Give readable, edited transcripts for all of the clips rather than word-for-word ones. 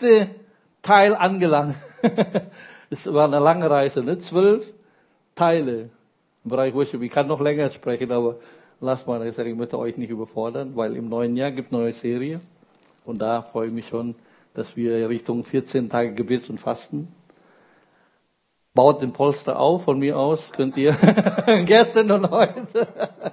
letzte Teil angelangt. Es war eine lange Reise, ne? 12 Teile im Bereich Worship. Ich kann noch länger sprechen, aber lasst mal, ich möchte euch nicht überfordern, weil im neuen Jahr gibt es eine neue Serie. Und da freue ich mich schon, dass wir Richtung 14 Tage Gebets und Fasten. Baut den Polster auf, von mir aus könnt ihr gestern und heute.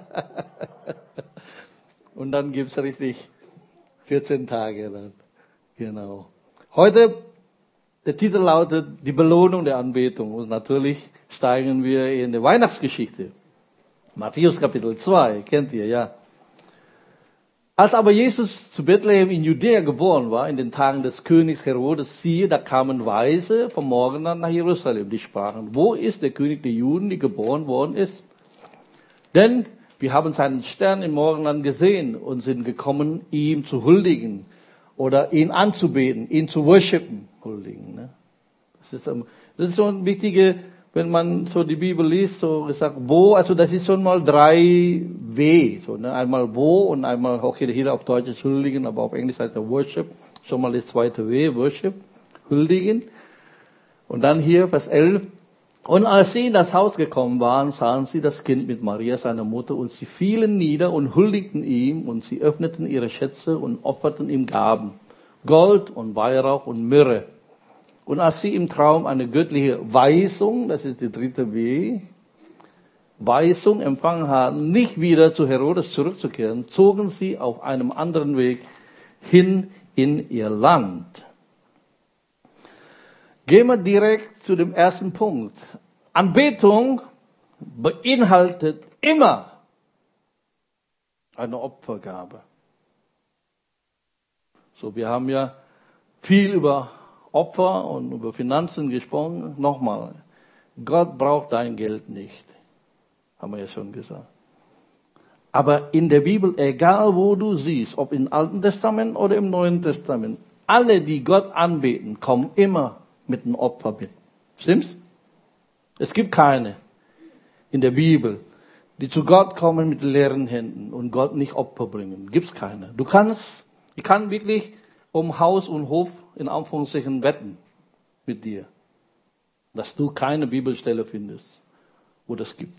Und dann gibt's richtig 14 Tage dann. Genau. Heute, der Titel lautet Die Belohnung der Anbetung. Und natürlich steigen wir in die Weihnachtsgeschichte. Matthäus Kapitel 2, kennt ihr, ja. Als aber Jesus zu Bethlehem in Judäa geboren war, in den Tagen des Königs Herodes, siehe, da kamen Weise vom Morgen an nach Jerusalem, die sprachen, wo ist der König der Juden, der geboren worden ist? Denn wir haben seinen Stern im Morgenland gesehen und sind gekommen, ihm zu huldigen oder ihn anzubeten, ihn zu worshipen, huldigen. Ne? Das ist so ein wichtiger, wenn man so die Bibel liest, so gesagt, wo, also das ist schon mal 3 W, so, ne? Einmal wo und einmal auch hier auf Deutsch ist huldigen, aber auf Englisch heißt er worship, schon mal das zweite W, worship, huldigen. Und dann hier Vers 11, und als sie in das Haus gekommen waren, sahen sie das Kind mit Maria, seiner Mutter, und sie fielen nieder und huldigten ihm, und sie öffneten ihre Schätze und opferten ihm Gaben, Gold und Weihrauch und Myrrhe. Und als sie im Traum eine göttliche Weisung, das ist die 3. W, Weisung empfangen hatten, nicht wieder zu Herodes zurückzukehren, zogen sie auf einem anderen Weg hin in ihr Land. Gehen wir direkt zu dem ersten Punkt. Anbetung beinhaltet immer eine Opfergabe. So, wir haben ja viel über Opfer und über Finanzen gesprochen. Nochmal, Gott braucht dein Geld nicht. Haben wir ja schon gesagt. Aber in der Bibel, egal wo du siehst, ob im Alten Testament oder im Neuen Testament, alle, die Gott anbeten, kommen immer mit einem Opfer mit. Stimmt's? Es gibt keine in der Bibel, die zu Gott kommen mit leeren Händen und Gott nicht Opfer bringen. Gibt's keine. Ich kann wirklich um Haus und Hof in Anführungszeichen wetten mit dir, dass du keine Bibelstelle findest, wo das gibt.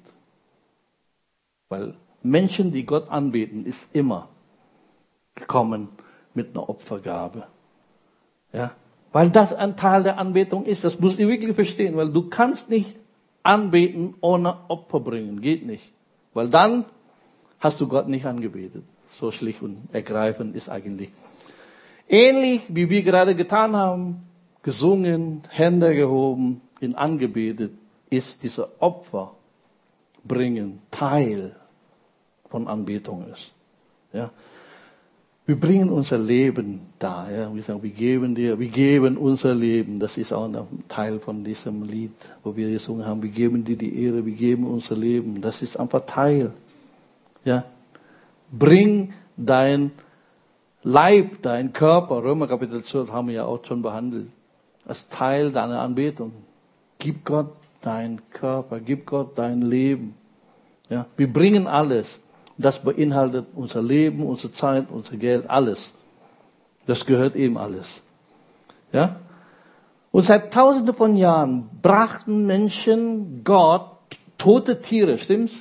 Weil Menschen, die Gott anbeten, ist immer gekommen mit einer Opfergabe. Ja? Weil das ein Teil der Anbetung ist. Das musst du wirklich verstehen, weil du kannst nicht anbeten ohne Opfer bringen. Geht nicht. Weil dann hast du Gott nicht angebetet. So schlicht und ergreifend ist eigentlich. Ähnlich wie wir gerade getan haben, gesungen, Hände gehoben, ihn angebetet, ist dieser Opfer bringen Teil von Anbetung ist. Ja. Wir bringen unser Leben da. Ja. Wir sagen, wir geben unser Leben. Das ist auch ein Teil von diesem Lied, wo wir gesungen haben. Wir geben dir die Ehre, wir geben unser Leben. Das ist einfach Teil. Ja. Bring dein Leib, dein Körper, Römer Kapitel 12 haben wir ja auch schon behandelt, als Teil deiner Anbetung. Gib Gott deinen Körper, gib Gott dein Leben. Ja, wir bringen alles. Das beinhaltet unser Leben, unsere Zeit, unser Geld, alles. Das gehört ihm alles. Ja? Und seit Tausenden von Jahren brachten Menschen Gott tote Tiere, stimmt's?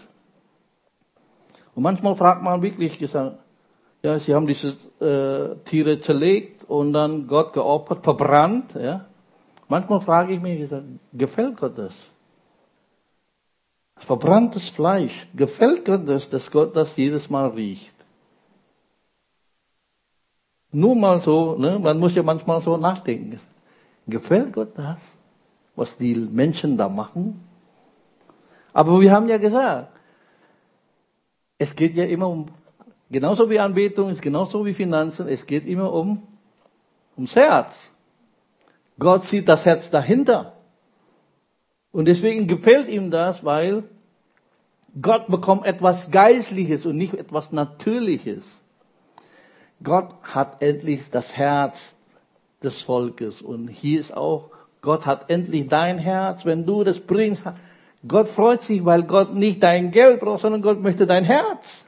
Und manchmal fragt man wirklich, gesagt, ja, sie haben diese Tiere zerlegt und dann Gott geopfert, verbrannt. Ja. Manchmal frage ich mich, gefällt Gott das? Verbranntes Fleisch, gefällt Gott das, dass Gott das jedes Mal riecht? Nur mal so, ne? Man muss ja manchmal so nachdenken. Gefällt Gott das, was die Menschen da machen? Aber wir haben ja gesagt, es geht ja immer um, genauso wie Anbetung, ist genauso wie Finanzen, es geht immer ums Herz. Gott sieht das Herz dahinter. Und deswegen gefällt ihm das, weil Gott bekommt etwas Geistliches und nicht etwas Natürliches. Gott hat endlich das Herz des Volkes. Und hier ist auch, Gott hat endlich dein Herz, wenn du das bringst. Gott freut sich, weil Gott nicht dein Geld braucht, sondern Gott möchte dein Herz.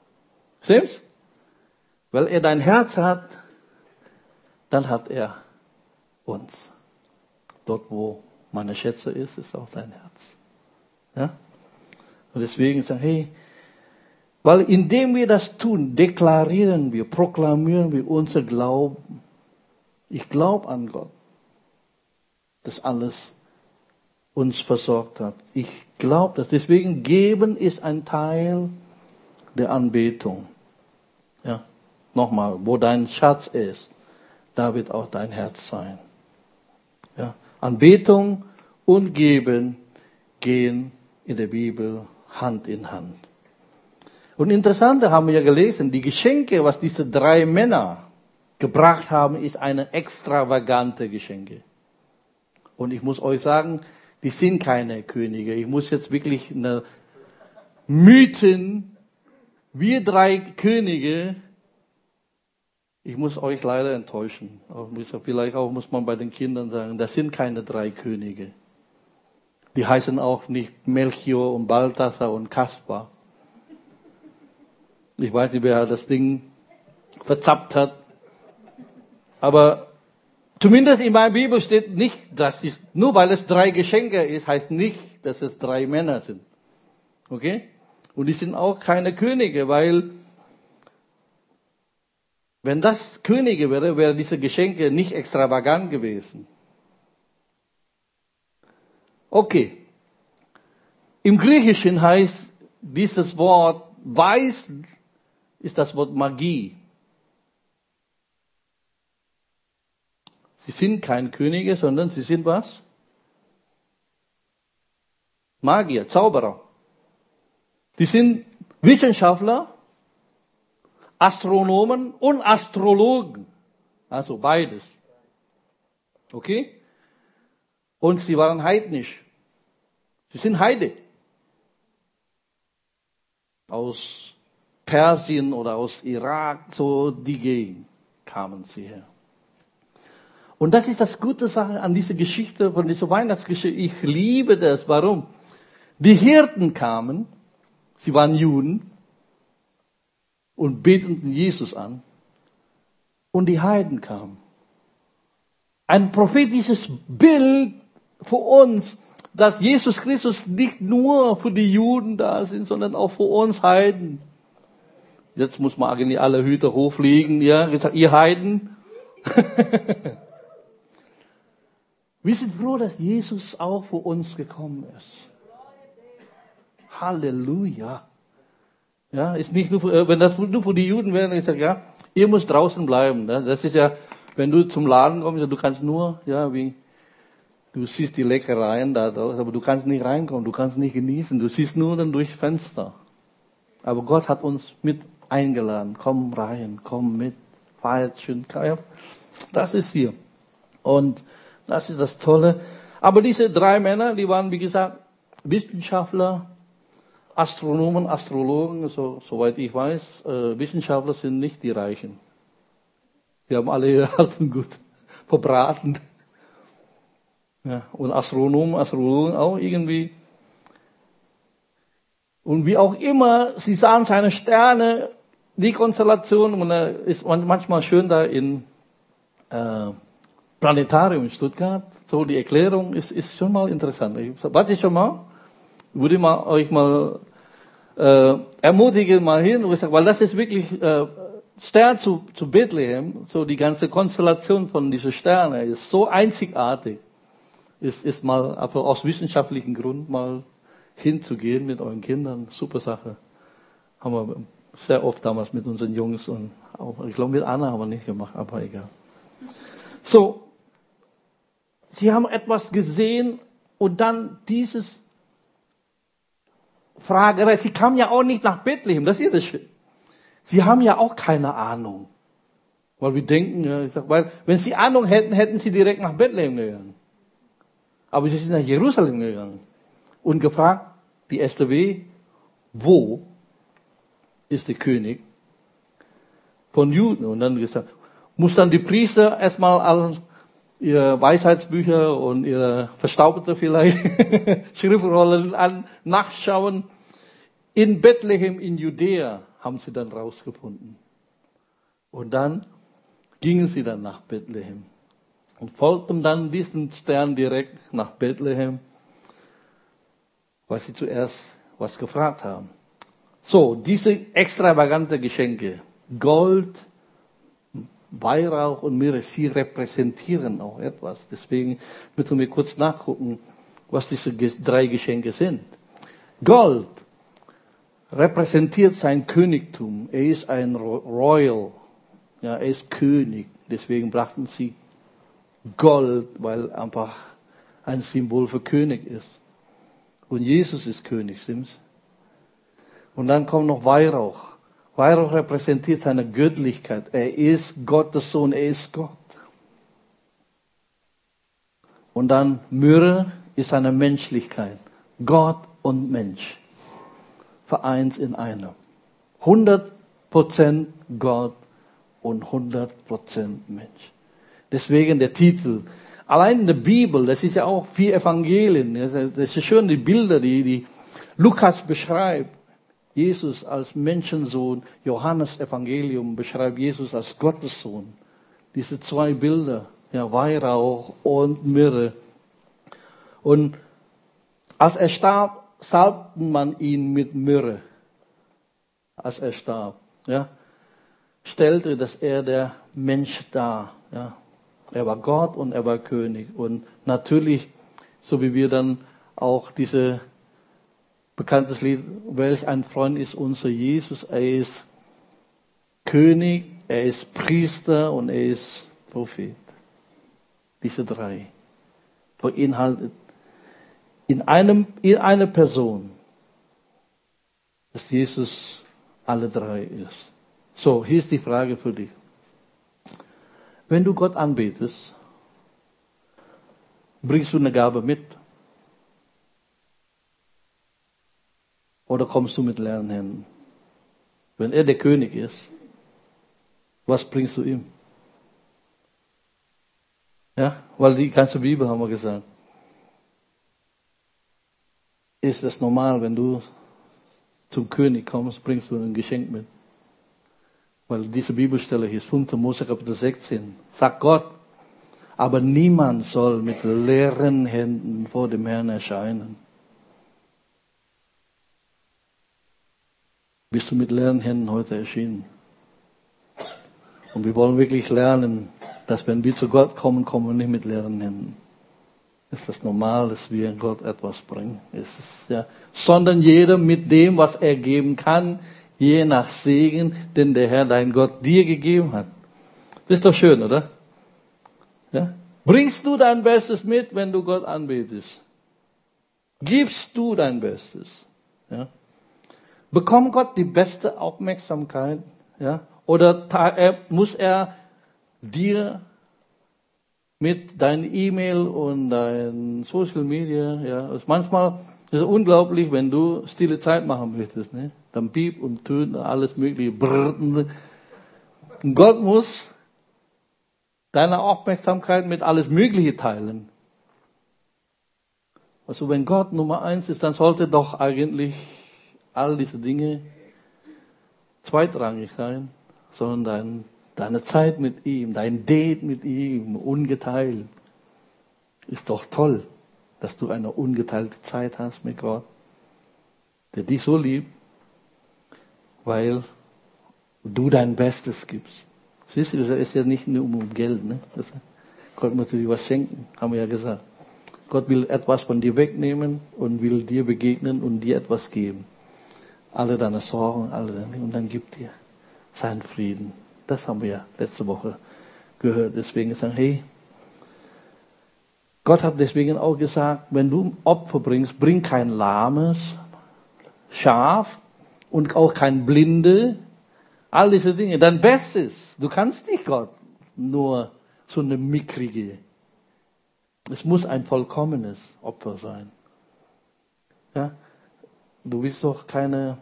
Stimmt's? Weil er dein Herz hat, dann hat er uns. Dort, wo meine Schätze ist auch dein Herz. Ja? Und deswegen sagen, hey, weil indem wir das tun, deklarieren wir, proklamieren wir unser Glauben. Ich glaube an Gott, dass alles uns versorgt hat. Ich glaube das. Deswegen geben ist ein Teil der Anbetung. Ja, nochmal, wo dein Schatz ist, da wird auch dein Herz sein. Ja, Anbetung und Geben gehen in der Bibel Hand in Hand. Und interessant, haben wir ja gelesen, die Geschenke, was diese 3 Männer gebracht haben, ist eine extravagante Geschenke. Und ich muss euch sagen, die sind keine Könige. Ich muss jetzt wirklich eine Mythen, wir 3 Könige, ich muss euch leider enttäuschen. Vielleicht auch muss man bei den Kindern sagen, das sind keine 3 Könige. Die heißen auch nicht Melchior und Balthasar und Kaspar. Ich weiß nicht, wer das Ding verzappt hat. Aber zumindest in meiner Bibel steht nicht, dass es, nur weil es 3 Geschenke ist, heißt nicht, dass es 3 Männer sind. Okay? Und die sind auch keine Könige, weil wenn das Könige wäre, wäre diese Geschenke nicht extravagant gewesen. Okay. Im Griechischen heißt dieses Wort weiß, ist das Wort Magie. Sie sind keine Könige, sondern sie sind was? Magier, Zauberer. Die sind Wissenschaftler, Astronomen und Astrologen. Also beides. Okay? Und sie waren heidnisch. Sie sind Heide. Aus Persien oder aus Irak, so die Gegend kamen sie her. Und das ist das gute Sache an dieser Geschichte, von dieser Weihnachtsgeschichte. Ich liebe das. Warum? Die Hirten kamen, sie waren Juden und beteten Jesus an. Und die Heiden kamen. Ein prophetisches Bild für uns, dass Jesus Christus nicht nur für die Juden da sind, sondern auch für uns Heiden. Jetzt muss man eigentlich alle Hüte hochfliegen, ja, ihr Heiden. Wir sind froh, dass Jesus auch für uns gekommen ist. Halleluja. Ja, ist nicht nur für, wenn das nur für die Juden wäre, ich sage, ja, ihr müsst draußen bleiben. Ne? Das ist ja, wenn du zum Laden kommst, du kannst nur, ja, du siehst die Leckereien da draußen, aber du kannst nicht reinkommen, du kannst nicht genießen, du siehst nur dann durchs Fenster. Aber Gott hat uns mit eingeladen, komm rein, komm mit, feiert schön. Das ist hier. Und das ist das Tolle. Aber diese 3 Männer, die waren, wie gesagt, Wissenschaftler, Astronomen, Astrologen, soweit ich weiß, Wissenschaftler sind nicht die Reichen. Die haben alle ihr Herzen gut verbraten. Ja, und Astrologen auch irgendwie. Und wie auch immer, sie sahen seine Sterne, die Konstellation, und ist manchmal schön da in Planetarium in Stuttgart. So, die Erklärung ist schon mal interessant. Warte schon mal, würde euch mal ermutigen, mal hin, weil das ist wirklich Stern zu Bethlehem, so die ganze Konstellation von diesen Sternen ist so einzigartig. Ist mal einfach aus wissenschaftlichen Gründen mal hinzugehen mit euren Kindern, super Sache. Haben wir sehr oft damals mit unseren Jungs und auch, ich glaube mit Anna haben wir nicht gemacht, aber egal. So, sie haben etwas gesehen und dann dieses Frage, sie kamen ja auch nicht nach Bethlehem, das ist das Schöne. Sie haben ja auch keine Ahnung. Weil wir denken, weil wenn sie Ahnung hätten, hätten sie direkt nach Bethlehem gegangen. Aber sie sind nach Jerusalem gegangen und gefragt, die STW, wo ist der König von Juden? Und dann gesagt, muss dann die Priester erstmal all ihre Weisheitsbücher und ihre verstaubte vielleicht Schriftrollen nachschauen. In Bethlehem in Judäa haben sie dann rausgefunden. Und dann gingen sie dann nach Bethlehem. und folgten dann diesem Stern direkt nach Bethlehem, weil sie zuerst was gefragt haben. So, diese extravagante Geschenke, Gold, Weihrauch und Myrrhe, sie repräsentieren auch etwas. Deswegen müssen wir kurz nachgucken, was diese 3 Geschenke sind. Gold repräsentiert sein Königtum. Er ist ein Royal. Ja, er ist König. Deswegen brachten sie Gold, weil einfach ein Symbol für König ist. Und Jesus ist König, stimmt's? Und dann kommt noch Weihrauch. Weihrauch repräsentiert seine Göttlichkeit. Er ist Gottes Sohn, er ist Gott. Und dann Myrrhe ist seine Menschlichkeit. Gott und Mensch. Vereint in einem. 100% Gott und 100% Mensch. Deswegen der Titel. Allein in der Bibel, das ist ja auch 4 Evangelien. Das ist schön, die Bilder, die Lukas beschreibt. Jesus als Menschensohn. Johannes Evangelium beschreibt Jesus als Gottessohn. Diese 2 Bilder. Ja, Weihrauch und Myrrhe. Und als er starb, salbte man ihn mit Myrrhe. Als er starb, ja, stellte, dass er der Mensch dar, ja. Er war Gott und er war König. Und natürlich, so wie wir dann auch diese bekanntes Lied, welch ein Freund ist unser Jesus. Er ist König, er ist Priester und er ist Prophet. Diese 3 beinhaltet in einer Person, dass Jesus alle 3 ist. So, hier ist die Frage für dich. Wenn du Gott anbetest, bringst du eine Gabe mit? Oder kommst du mit leeren Händen? Wenn er der König ist, was bringst du ihm? Ja, weil die ganze Bibel, haben wir gesagt, ist es normal, wenn du zum König kommst, bringst du ein Geschenk mit. Weil diese Bibelstelle hier ist 5. Mose Kapitel 16. Sagt Gott, aber niemand soll mit leeren Händen vor dem Herrn erscheinen. Bist du mit leeren Händen heute erschienen? Und wir wollen wirklich lernen, dass wenn wir zu Gott kommen, kommen wir nicht mit leeren Händen. Ist das normal, dass wir Gott etwas bringen? Ist es, ja. Sondern jeder mit dem, was er geben kann, je nach Segen, den der Herr, dein Gott, dir gegeben hat. Das ist doch schön, oder? Ja? Bringst du dein Bestes mit, wenn du Gott anbetest? Gibst du dein Bestes? Ja? Bekommt Gott die beste Aufmerksamkeit? Ja? Oder muss er dir mit deinem E-Mail und dein Social Media, ja, manchmal ist es unglaublich, wenn du stille Zeit machen möchtest, ne? Dann piept und tönt alles mögliche. Und Gott muss deine Aufmerksamkeit mit alles Mögliche teilen. Also wenn Gott Nummer 1 ist, dann sollte doch eigentlich all diese Dinge zweitrangig sein, sondern deine Zeit mit ihm, dein Date mit ihm, ungeteilt. Ist doch toll, dass du eine ungeteilte Zeit hast mit Gott, der dich so liebt, weil du dein Bestes gibst. Siehst du, das ist ja nicht nur um Geld. Ne? Gott muss dir was schenken, haben wir ja gesagt. Gott will etwas von dir wegnehmen und will dir begegnen und dir etwas geben. Alle deine Sorgen, und dann gibt dir seinen Frieden. Das haben wir ja letzte Woche gehört. Deswegen sagen, hey, Gott hat deswegen auch gesagt, wenn du ein Opfer bringst, bring kein lahmes Schaf und auch kein Blinde. All diese Dinge. Dein Bestes. Du kannst nicht Gott nur so eine mickrige. Es muss ein vollkommenes Opfer sein. Ja? Du bist doch keine.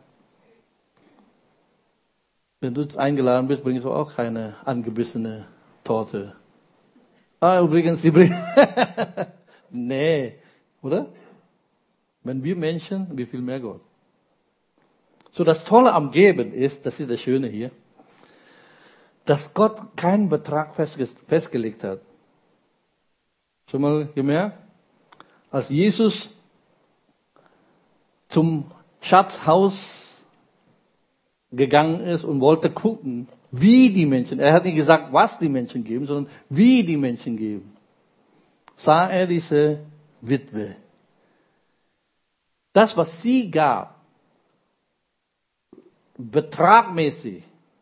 Wenn du eingeladen bist, bringst du auch keine angebissene Torte. Ah, übrigens, die bringen. Nee, oder? Wenn wir Menschen, wie viel mehr Gott. So, das Tolle am Geben ist, das ist das Schöne hier, dass Gott keinen Betrag festgelegt hat. Schon mal gemerkt? Als Jesus zum Schatzhaus gegangen ist und wollte gucken, wie die Menschen, er hat nicht gesagt, was die Menschen geben, sondern wie die Menschen geben, sah er diese Witwe. Das, was sie gab, betragmäßig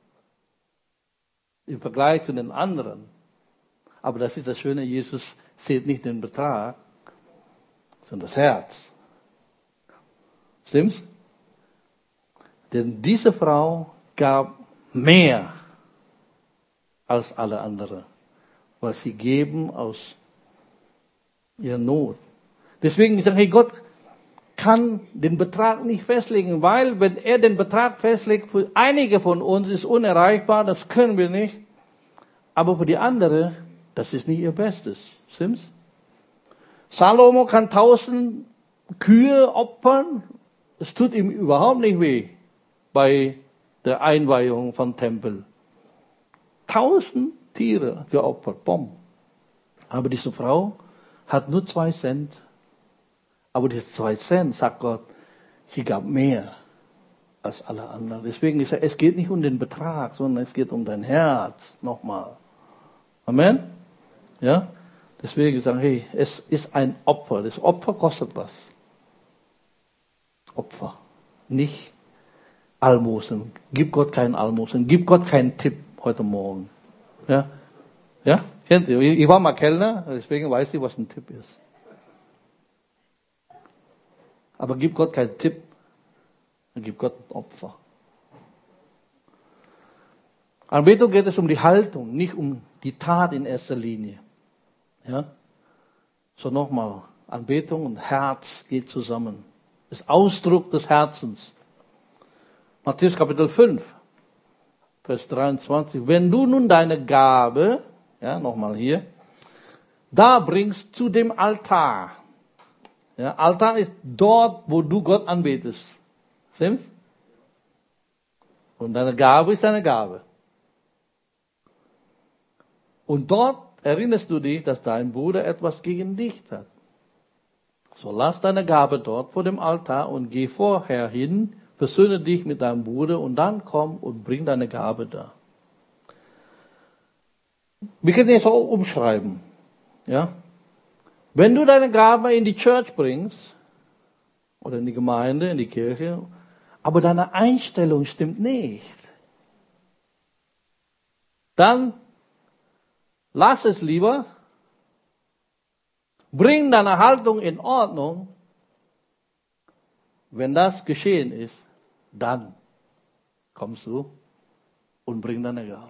im Vergleich zu den anderen. Aber das ist das Schöne, Jesus sieht nicht den Betrag, sondern das Herz. Stimmt's? Denn diese Frau gab mehr als alle anderen, weil sie geben aus ihrer Not. Deswegen sage ich, Gott kann den Betrag nicht festlegen, weil wenn er den Betrag festlegt, für einige von uns ist unerreichbar, das können wir nicht, aber für die anderen, das ist nicht ihr Bestes. Stimmt's? Salomo kann 1000 Kühe opfern, es tut ihm überhaupt nicht weh bei der Einweihung von Tempel. 1000 Tiere geopfert, bumm. Aber diese Frau hat nur 2 Cent. Aber diese 2 Cent, sagt Gott, sie gab mehr als alle anderen. Deswegen ist es geht nicht um den Betrag, sondern es geht um dein Herz. Nochmal. Amen? Ja? Deswegen sagen, hey, es ist ein Opfer. Das Opfer kostet was. Opfer. Nicht Almosen. Gib Gott keinen Almosen. Gib Gott keinen Tipp heute Morgen. Ja? Ja? Kennt ihr? Ich war mal Kellner, deswegen weiß ich, was ein Tipp ist. Aber gib Gott keinen Tipp, dann gib Gott ein Opfer. Anbetung geht es um die Haltung, nicht um die Tat in erster Linie. Ja? So nochmal, Anbetung und Herz geht zusammen. Das Ausdruck des Herzens. Matthäus Kapitel 5, Vers 23. Wenn du nun deine Gabe, ja, nochmal hier, da bringst zu dem Altar. Ja, Altar ist dort, wo du Gott anbetest. Stimmt's? Und deine Gabe ist deine Gabe. Und dort erinnerst du dich, dass dein Bruder etwas gegen dich hat. So lass deine Gabe dort vor dem Altar und geh vorher hin, versöhne dich mit deinem Bruder und dann komm und bring deine Gabe da. Wir können jetzt auch umschreiben. Ja? Wenn du deine Gabe in die Church bringst, oder in die Gemeinde, in die Kirche, aber deine Einstellung stimmt nicht, dann lass es lieber, bring deine Haltung in Ordnung. Wenn das geschehen ist, dann kommst du und bring deine Gabe.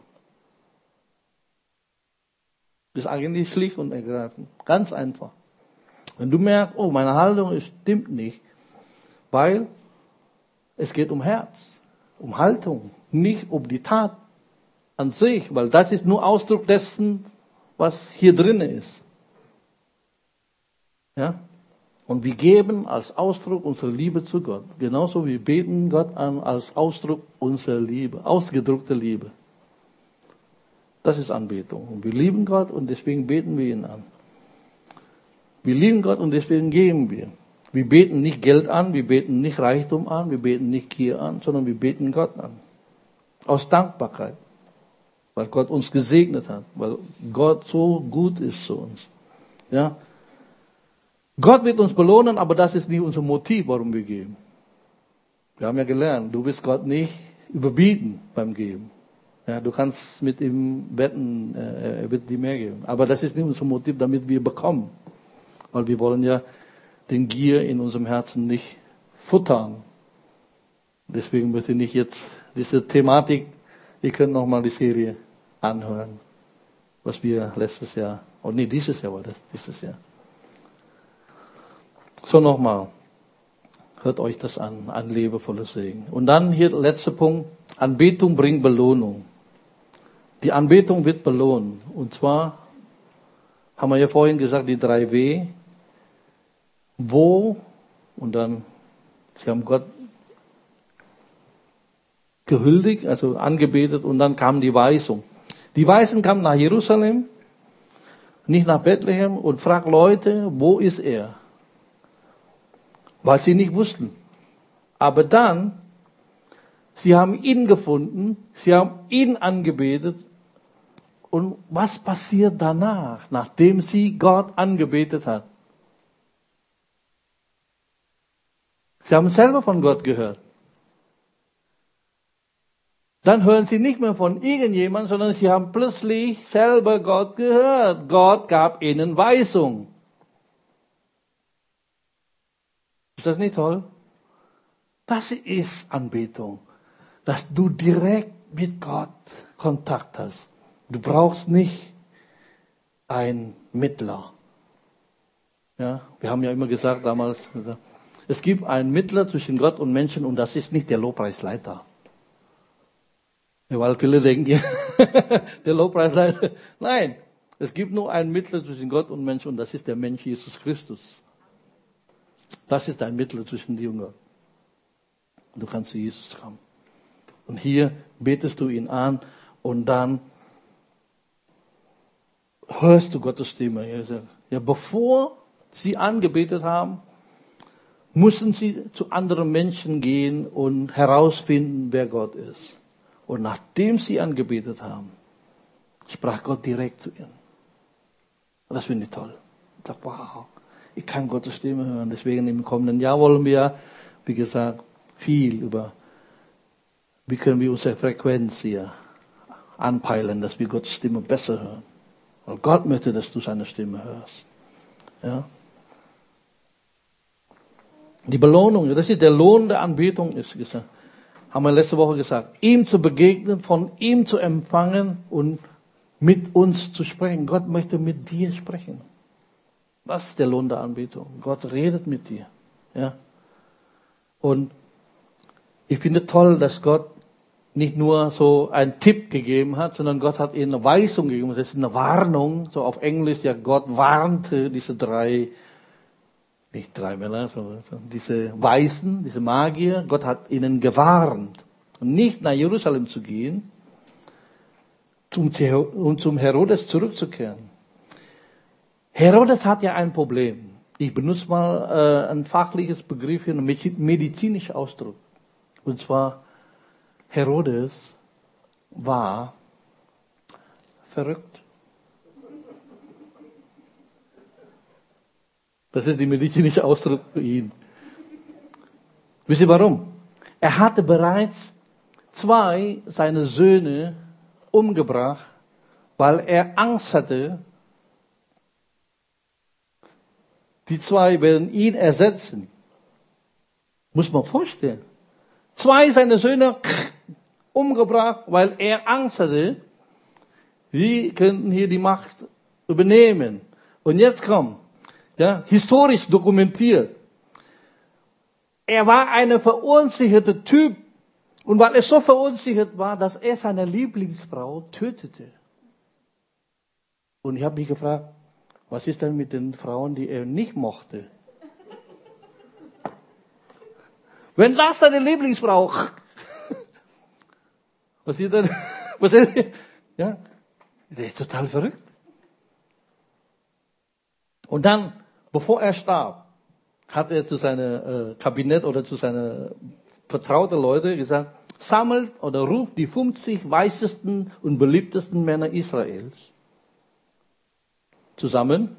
Das ist eigentlich schlicht und ergreifend. Ganz einfach. Wenn du merkst, oh, meine Haltung stimmt nicht, weil es geht um Herz, um Haltung, nicht um die Tat an sich, weil das ist nur Ausdruck dessen, was hier drin ist. Ja? Und wir geben als Ausdruck unserer Liebe zu Gott. Genauso wie wir beten Gott an als Ausdruck unserer Liebe, ausgedrückte Liebe. Das ist Anbetung. Und wir lieben Gott und deswegen beten wir ihn an. Wir lieben Gott und deswegen geben wir. Wir beten nicht Geld an, wir beten nicht Reichtum an, wir beten nicht Gier an, sondern wir beten Gott an. Aus Dankbarkeit. Weil Gott uns gesegnet hat. Weil Gott so gut ist zu uns. Ja? Gott wird uns belohnen, aber das ist nicht unser Motiv, warum wir geben. Wir haben ja gelernt, du wirst Gott nicht überbieten beim Geben. Ja, du kannst mit ihm wetten, er wird dir mehr geben. Aber das ist nicht unser Motiv, damit wir bekommen. Weil wir wollen ja den Gier in unserem Herzen nicht futtern. Deswegen möchte ich nicht jetzt diese Thematik, ihr könnt nochmal die Serie anhören, was wir letztes Jahr, dieses Jahr war das, dieses Jahr. So nochmal, hört euch das an, ein liebevolles Segen. Und dann hier der letzte Punkt, Anbetung bringt Belohnung. Die Anbetung wird belohnt. Und zwar, haben wir ja vorhin gesagt, die 3 W. Wo, und dann, sie haben Gott gehuldigt, also angebetet, und dann kam die Weisung. Die Weisen kamen nach Jerusalem nicht nach Bethlehem und frag Leute, wo ist er? Weil sie nicht wussten. Aber dann, sie haben ihn gefunden, sie haben ihn angebetet. Und was passiert danach, nachdem sie Gott angebetet hat? Sie haben selber von Gott gehört. Dann hören sie nicht mehr von irgendjemandem, sondern sie haben plötzlich selber Gott gehört. Gott gab ihnen Weisung. Ist das nicht toll? Das ist Anbetung. Dass du direkt mit Gott Kontakt hast. Du brauchst nicht einen Mittler. Ja, wir haben ja immer gesagt damals, es gibt einen Mittler zwischen Gott und Menschen und das ist nicht der Lobpreisleiter. Ja, weil viele denken, der Lobpreisleiter. Nein, es gibt nur einen Mittler zwischen Gott und Menschen und das ist der Mensch Jesus Christus. Das ist ein Mittler zwischen dir und Gott. Du kannst zu Jesus kommen. Und hier betest du ihn an und dann hörst du Gottes Stimme. Ja, bevor sie angebetet haben, mussten sie zu anderen Menschen gehen und herausfinden, wer Gott ist. Und nachdem sie angebetet haben, sprach Gott direkt zu ihnen. Und das finde ich toll. Ich dachte, wow, ich kann Gottes Stimme hören. Deswegen im kommenden Jahr wollen wir, wie gesagt, viel über, wie können wir unsere Frequenz hier anpeilen, dass wir Gottes Stimme besser hören. Weil Gott möchte, dass du seine Stimme hörst. Ja. Die Belohnung, das ist der Lohn der Anbetung, ist gesagt. Haben wir letzte Woche gesagt, ihm zu begegnen, von ihm zu empfangen und mit uns zu sprechen. Gott möchte mit dir sprechen. Das ist der Lohn der Anbetung. Gott redet mit dir. Ja. Und ich finde toll, dass Gott nicht nur so einen Tipp gegeben hat, sondern Gott hat ihnen eine Weisung gegeben. Das ist eine Warnung, so auf Englisch, ja, Gott warnte diese nicht drei Männer, sondern diese Weisen, diese Magier, Gott hat ihnen gewarnt, nicht nach Jerusalem zu gehen und zum Herodes zurückzukehren. Herodes hat ja ein Problem. Ich benutze mal ein fachliches Begriff hier, einen medizinischen Ausdruck. Und zwar, Herodes war verrückt. Das ist die medizinische Ausdruck für ihn. Wisst ihr warum? Er hatte bereits 2 seiner Söhne umgebracht, weil er Angst hatte, die 2 werden ihn ersetzen. Muss man vorstellen. 2 seiner Söhne umgebracht, weil er Angst hatte, sie könnten hier die Macht übernehmen. Und jetzt kommt, ja, historisch dokumentiert. Er war ein verunsicherter Typ. Und weil er so verunsichert war, dass er seine Lieblingsfrau tötete. Und ich habe mich gefragt, was ist denn mit den Frauen, die er nicht mochte? Wenn das seine Lieblingsfrau, was ist denn, ja, der ist total verrückt. Und dann, bevor er starb, hat er zu seinem Kabinett oder zu seinen vertrauten Leuten gesagt, sammelt oder ruft die 50 weisesten und beliebtesten Männer Israels zusammen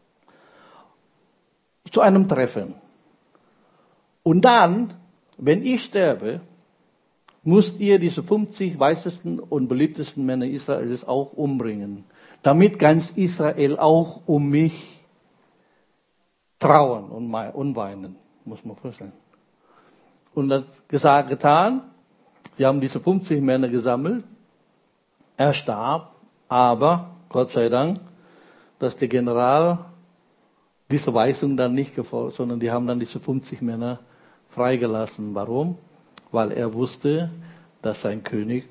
zu einem Treffen. Und dann, wenn ich sterbe, müsst ihr diese 50 weisesten und beliebtesten Männer Israels auch umbringen, damit ganz Israel auch um mich trauern und weinen, muss man vorstellen. Und das gesagt, getan, wir haben diese 50 Männer gesammelt, er starb, aber Gott sei Dank, dass der General diese Weisung dann nicht gefolgt, sondern die haben dann diese 50 Männer freigelassen. Warum? Weil er wusste, dass sein König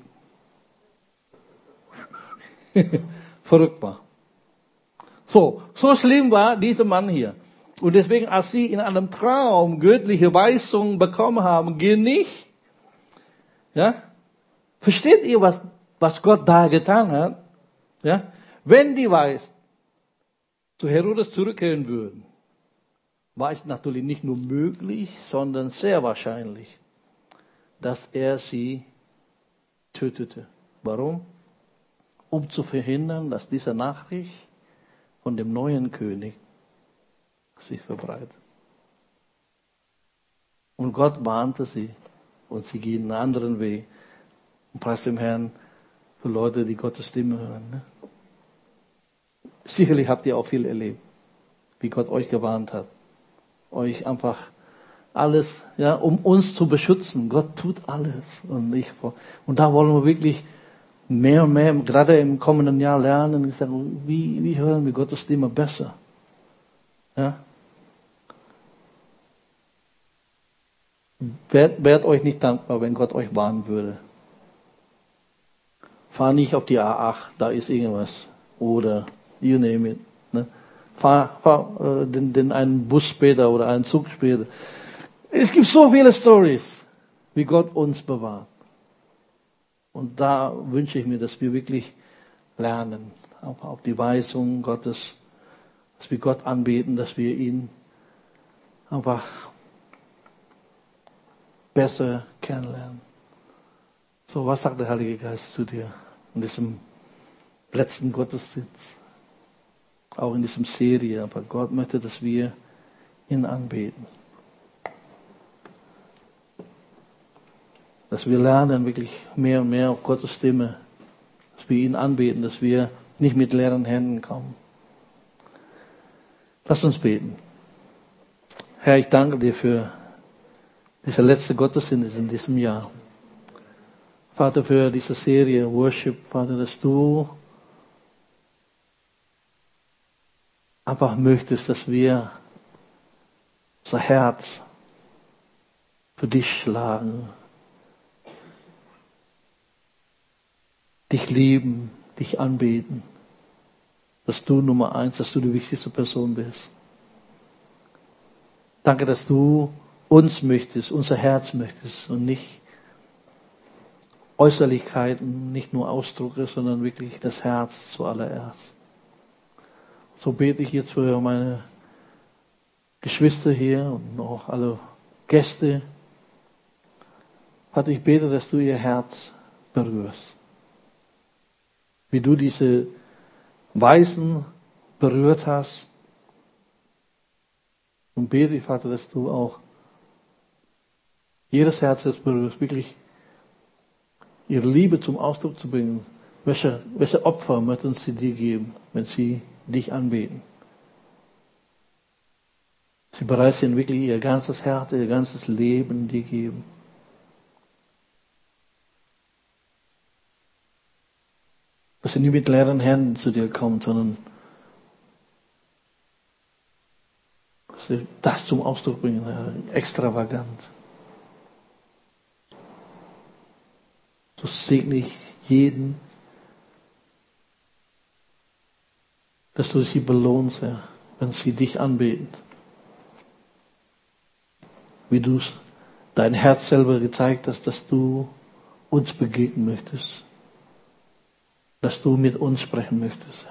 verrückt war. So schlimm war dieser Mann hier. Und deswegen, als sie in einem Traum göttliche Weisungen bekommen haben, geh nicht. Ja? Versteht ihr, was Gott da getan hat? Ja? Wenn die weißt, zu Herodes zurückkehren würden, war es natürlich nicht nur möglich, sondern sehr wahrscheinlich, dass er sie tötete. Warum? Um zu verhindern, dass diese Nachricht von dem neuen König sich verbreitet. Und Gott warnte sie und sie gehen einen anderen Weg. Und preis dem Herrn für Leute, die Gottes Stimme hören. Ne? Sicherlich habt ihr auch viel erlebt, wie Gott euch gewarnt hat. Euch einfach alles, ja, um uns zu beschützen. Gott tut alles. Und da wollen wir wirklich mehr und mehr, gerade im kommenden Jahr lernen, wie hören wir Gottes Stimme besser. Ja? Wärt euch nicht dankbar, wenn Gott euch warnen würde. Fahr nicht auf die A8, da ist irgendwas. Oder you name it. Ne? Fahr einen Bus später oder einen Zug später. Es gibt so viele Stories, wie Gott uns bewahrt. Und da wünsche ich mir, dass wir wirklich lernen, auf die Weisung Gottes, dass wir Gott anbeten, dass wir ihn einfach besser kennenlernen. So, was sagt der Heilige Geist zu dir in diesem letzten Gottesdienst? Auch in diesem Serie. Aber Gott möchte, dass wir ihn anbeten. Dass wir lernen, wirklich mehr und mehr auf Gottes Stimme. Dass wir ihn anbeten, dass wir nicht mit leeren Händen kommen. Lass uns beten. Herr, ich danke dir für dieser letzte Gottesdienst in diesem Jahr. Vater, für diese Serie Worship, Vater, dass du einfach möchtest, dass wir unser Herz für dich schlagen, dich lieben, dich anbeten, dass du Nummer 1, dass du die wichtigste Person bist. Danke, dass du uns möchtest, unser Herz möchtest und nicht Äußerlichkeiten, nicht nur Ausdrücke, sondern wirklich das Herz zuallererst. So bete ich jetzt für meine Geschwister hier und auch alle Gäste. Vater, ich bete, dass du ihr Herz berührst. Wie du diese Weisen berührt hast. Und bete ich, Vater, dass du auch jedes Herz jetzt berührst, wirklich ihre Liebe zum Ausdruck zu bringen. Welche Opfer möchten sie dir geben, wenn sie dich anbeten? Sie bereit sind, wirklich ihr ganzes Herz, ihr ganzes Leben dir geben. Dass sie nicht mit leeren Händen zu dir kommen, sondern dass sie das zum Ausdruck bringen, extravagant. So segne ich jeden, dass du sie belohnst, Herr, wenn sie dich anbeten. Wie du dein Herz selber gezeigt hast, dass du uns begegnen möchtest. Dass du mit uns sprechen möchtest.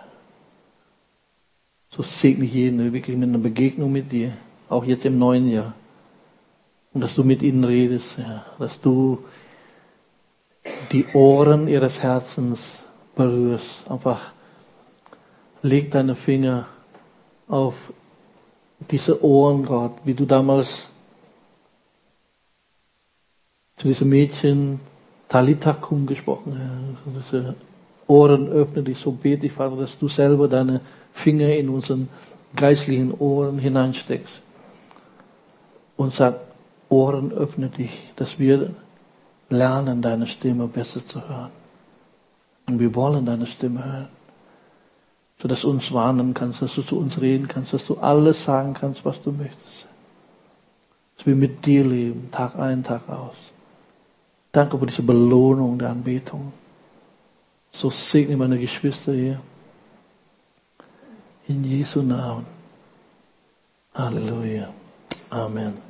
So segne ich jeden wirklich mit einer Begegnung mit dir, auch jetzt im neuen Jahr. Und dass du mit ihnen redest, Herr, dass du die Ohren ihres Herzens berührst. Einfach leg deine Finger auf diese Ohren, Gott, wie du damals zu diesem Mädchen Talita Kum gesprochen hast. Diese Ohren öffne dich, so bete ich, Vater, dass du selber deine Finger in unseren geistlichen Ohren hineinsteckst. Und sag, Ohren öffne dich, dass wir lernen, deine Stimme besser zu hören. Und wir wollen deine Stimme hören. Sodass du uns warnen kannst, dass du zu uns reden kannst, dass du alles sagen kannst, was du möchtest. Dass wir mit dir leben, Tag ein, Tag aus. Danke für diese Belohnung der Anbetung. So segne meine Geschwister hier. In Jesu Namen. Halleluja. Amen.